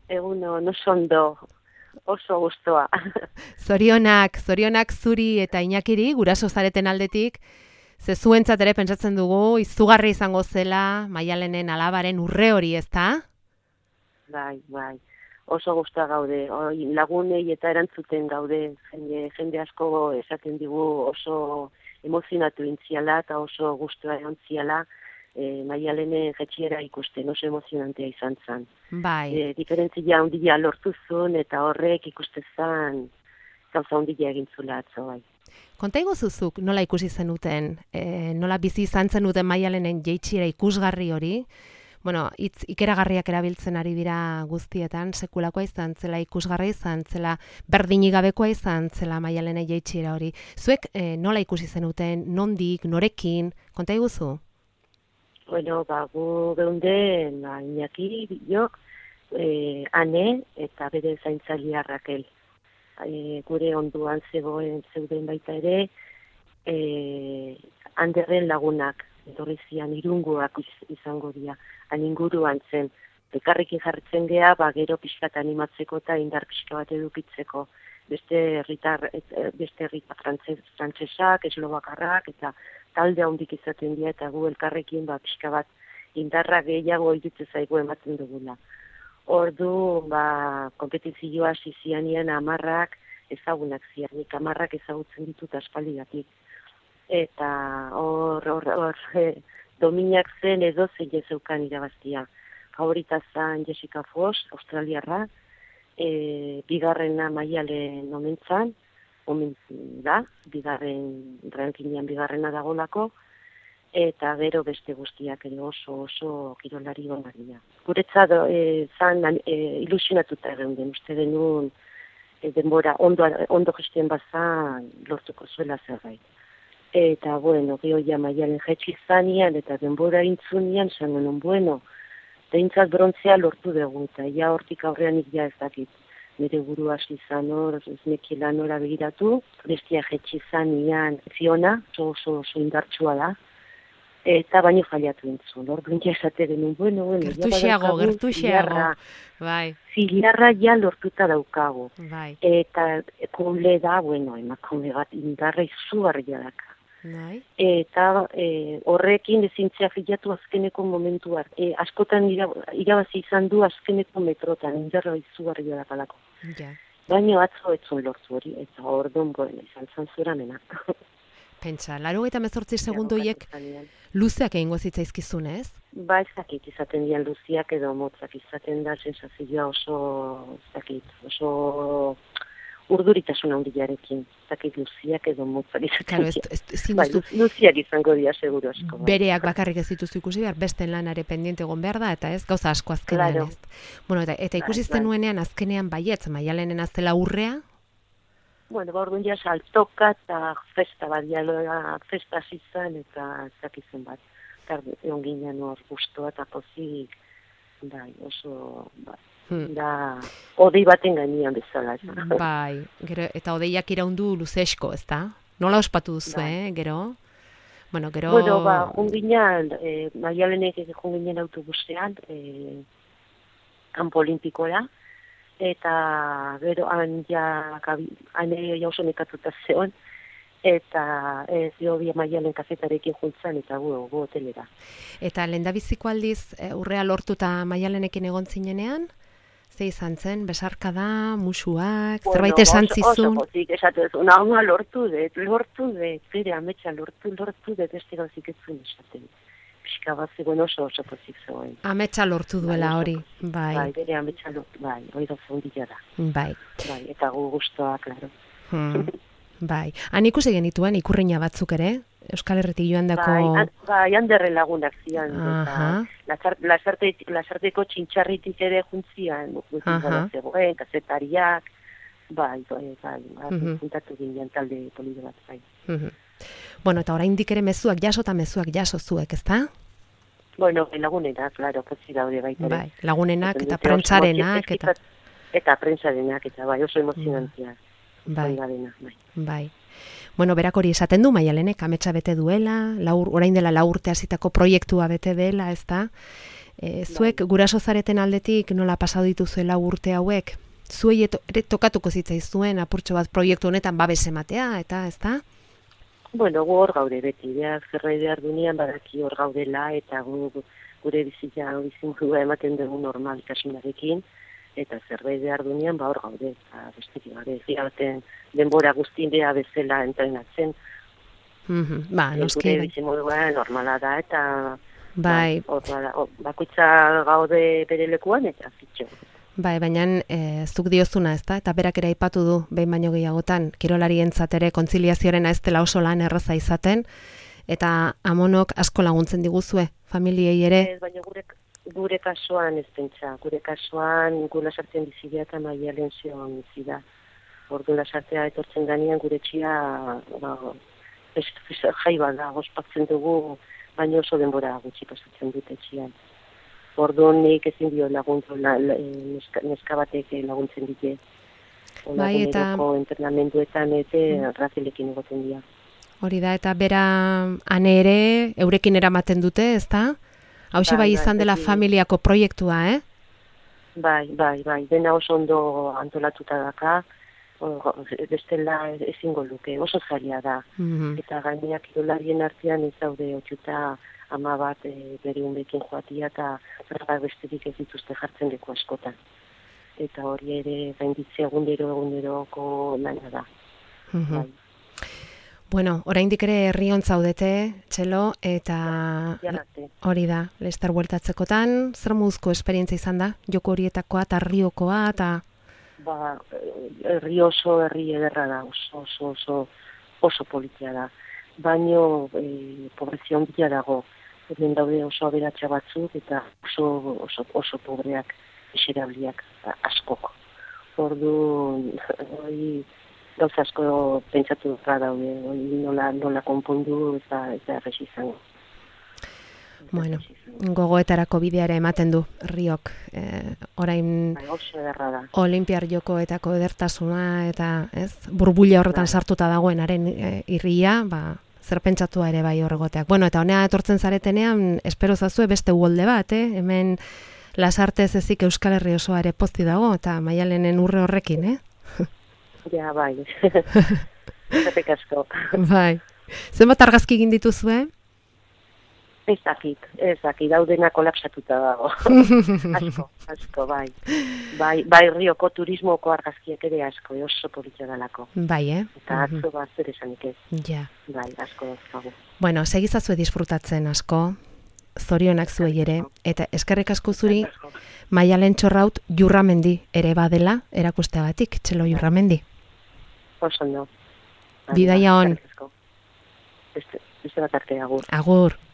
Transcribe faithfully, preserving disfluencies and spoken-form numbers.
Egun oso ondo, oso gustoa. Zorionak, zorionak zuri eta Iñakiri, guraso zareten aldetik, ze zuentzat ere pentsatzen dugu, izugarri izango zela, Maialenen alabaren urre hori, ezta? Bai, bai. Oso gustoa gaude, Oi, lagunei eta erantzuten gaude, jende, jende asko esaten digu oso emozionatu intziala eta oso gustoa egontziala, e, Maialenen jetxiera ikusten, oso emozionantea izan zen. Bai. E, diferentzia handia lortu zuen eta horrek ikustezan gauza handia egin zula atzo, bai. Konta iguzuzuk nola ikusi zenuten, e, nola bizi izan zenuten Maialenen jeitsiera ikusgarri hori, bueno, hitz ikeragarriak erabiltzen ari dira guztietan, sekulakoa izan zela, ikusgarri izan zela, berdinik gabekoa izan zela Maialenen jeitsiera hori. Zuek e, nola ikusi zenuten, nondik, norekin, konta iguzu? Bueno, ba, gu geunde, ba, Iñaki, jo, e, Ane eta bere zaintzailea Rakel. E, gure onduan zegoen zeuden baita ere, e, Anderren lagunak, etorrizian irungoak izango dira, han inguruan zen. Ekarrekin jartzen gea, ba, gero pixkat animatzeko eta indar pixka bat edukitzeko. Beste herritar, beste herritar frantsesak, eslobakarrak, eta talde handik izaten dira, eta gu elkarrekin ba, pixka bat indarra gehiago iritze zaigu ematen dugula. Ordu, ba, kompetizioa hasi zianian amarrak ezagunak zianik, amarrak ezagutzen ditut aspaldigatik. Eta hor, hor, hor, e, dominak zen edo zein zeukan irabaztia. Favorita zen Jessica Foss, australiarra, e, bigarrena Maialen omentzan, omen da, bigarren rankingean bigarrena dagolako, eta gero beste guztiak ere oso oso kirolari onaria. Guretzat e, zan e, ilusionatuta egin den, uste denun e, denbora ondo, ondo gestien bazan lortuko zuela zerbait. Eta, bueno, gioia Maialen jetxi zanian, eta denbora intzunian, zen genuen, bueno, deintzat brontzea lortu dugu, eta ja hortik aurrean ja ez dakit. Nire buru hasi izan hor, ez nekila nora begiratu, bestia jetxi zanian Fiona, oso oso oso indartsua da, eta baino jaiatu entzun, hor ja esate denun, bueno, bueno, gertuxeago, gertuxeago, bai. Ziliarra ja lortuta daukagu, bai. Eta kule da, bueno, emakume bat indarra izugarria daka. Bai. Eta e, horrekin ezintzea filatu azkeneko momentuak. E, askotan irabazi izan du azkeneko metrotan, indarra izugarria dakalako. Ja. Baina atzo etzun lortu hori, eta orduan, bueno, izan zan zuramena. Pentsa, laurogeita hemezortzi segundoiek luzeak egingo zitzaizkizun, ez? Ba, ezakit izaten dian luziak edo motzak izaten da sensazioa oso, ezakit, oso urduritasun handiarekin, ezakit luziak edo motzak izaten claro, dian. Ez, ez, bai, luziak izango dira, seguro asko. Bai. Bereak bakarrik ez dituzu ikusi behar, beste lanare pendiente egon behar da, eta ez gauza asko azkenean claro. ez. Bueno, eta, eta ikusizten bai, nuenean azkenean baietz, Maialenen aztela urrea? Bueno, ba, orduan ja saltoka eta festa bat, ja, festa zizan eta zakizen bat. Eta egon ginen hor guztua eta pozik, bai, oso, bai. Hmm. Da, odei baten gainean bezala. Bai, gero, eta odeiak iraundu luzesko, ez da? Nola ospatu duzu, bai. eh, gero? Bueno, gero... Bueno, ba, junginan, eh, Maialenek junginen autobusean, eh, kanpo olimpikoa, eta gero han ja, han jauzo nekatuta zeon, eta ez jo bi Maialen kazetarekin juntzan, eta gu, gu hotelera. Eta lehendabiziko aldiz urrea lortuta Maialenekin egon zinenean? Ze izan zen, besarka da, musuak, bueno, zerbait esan zizun? Oso pozik, esatu ez, una lortu dut, lortu dut, bere ametsa lortu, lortu dut, beste gauzik ez zuen esaten. Pixka bat zegoen oso oso pozik zegoen. Ametsa lortu duela hori, bai. Bai, bere ametsa lortu, bai, hori da zondila da. Bai. Bai, eta gu guztua, klaro. Hmm. Bai, han ikusi genituen ikurriña batzuk ere, Euskal Herritik joan dako... Bai, an, bai, Anderren lagunak zian, eta lasarte, lasarteko txintxarritik ere juntzian, zegoen, kazetariak, bai, bai, bai, juntatu ginen talde polido bat, bai. Bueno, eta oraindik ere mezuak jaso eta mezuak jaso zuek, ezta? Bueno, lagunenak, klaro, potzi daude baita. Bai, lagunenak eta prentsarenak, eta... Eta prentsarenak, eta bai, oso emozionantia. Bai, bai. bai. Bueno, berak hori esaten du, Maialenek ametsa bete duela, laur, orain dela lau urte hasitako proiektua bete dela, ez da? E, zuek guraso zareten aldetik nola pasatu dituzuela urte hauek? Zuei eto, ere tokatuko zitzaizuen apurtxo bat proiektu honetan babes ematea, eta ez da? Bueno, gu hor gaude beti, behar zerbait behar dunean badaki hor gaudela, eta gu, gure bizitza bizimodua ematen dugu normaltasunarekin, eta zerbait behar dunean ba hor gaude, eta bestetik gabe, zigaten denbora guztien beha bezala entrenatzen. Mm-hmm. Ba, noski. Gure bizimodua normala da, eta bai. Ba, or, bakoitza gaude bere lekuan, eta fitxo. Bai, baina e, zuk diozuna, ezta? Eta berak ere aipatu du, behin baino gehiagotan, kirolarientzat ere kontziliazioaren ez dela oso lan erraza izaten, eta amonok asko laguntzen diguzue, familiei ere. Ez, baina gure, gure kasuan ez pentsa, gure kasuan gula sartzen bizidea eta Maialen zion zida. Ordu lasartea etortzen ganean gure txia ba, jai bada, ospatzen dugu, baina oso denbora gutxi pasatzen dute txian. Orduan nik ezin dio laguntu, la, la, neska, neska batek laguntzen dite. Bai, eta entrenamenduetan eta mm. Razilekin egoten dira. Hori da, eta bera ane ere eurekin eramaten dute, ez da? Hauxe bai, bai izan bai, dela bai, familiako proiektua, eh? Bai, bai, bai, dena oso ondo antolatuta daka, bestela ezingo luke, oso zaila da. Mm-hmm. Eta gaineak kirolarien artean ez daude otxuta ama bat e, bere unbekin joatia eta berrak besterik ez dituzte jartzen leku askotan. Eta hori ere gainditzea egundero egunderoko lana da. Mm-hmm. Bai. Bueno, oraindik ere herrion zaudete, Txelo, eta hori da, Lester bueltatzekotan, zer moduzko esperientzia izan da? Joko horietakoa eta Riokoa eta... Ba, herri oso herri ederra da, oso, oso, oso, oso politia da. Baino, e, pobrezia ondia dago. Hemen daude oso aberatsa batzuk eta oso, oso, oso pobreak, eserabliak, askok. Ordu, hori, gauza asko pentsatu dut daude, hori nola, nola konpondu eta eta erresi izango. Bueno, gogoetarako bideara ematen du Riok, eh, orain Olimpiar Jokoetako edertasuna eta ez burbuila horretan sartuta dagoenaren e, irria, ba, zer pentsatua ere bai horregoteak. Bueno, eta honea etortzen zaretenean, espero zazue beste uholde bat, eh? Hemen Lasartez ezik Euskal Herri osoa ere pozti dago, eta Maialenen urre horrekin, eh? Ja, bai. Zerrek asko. Bai. Zenbat argazki egin dituzue? Ez dakit, ez dakit, daudena kolapsatuta dago. Asko, asko, bai. Bai, bai Rioko turismoko argazkiak ere asko, oso politia dalako. Bai, eh? Eta atzo bat zer esanik ez. Ja. Bai, asko dago. Bueno, segizazue disfrutatzen asko, zorionak zuei ere, eta eskerrik asko zuri, Maialen Txorraut Jurramendi ere badela, erakusteagatik, Txelo Jurramendi. Oso no. Bidaia on. Beste, beste bat arte, agur. Agur.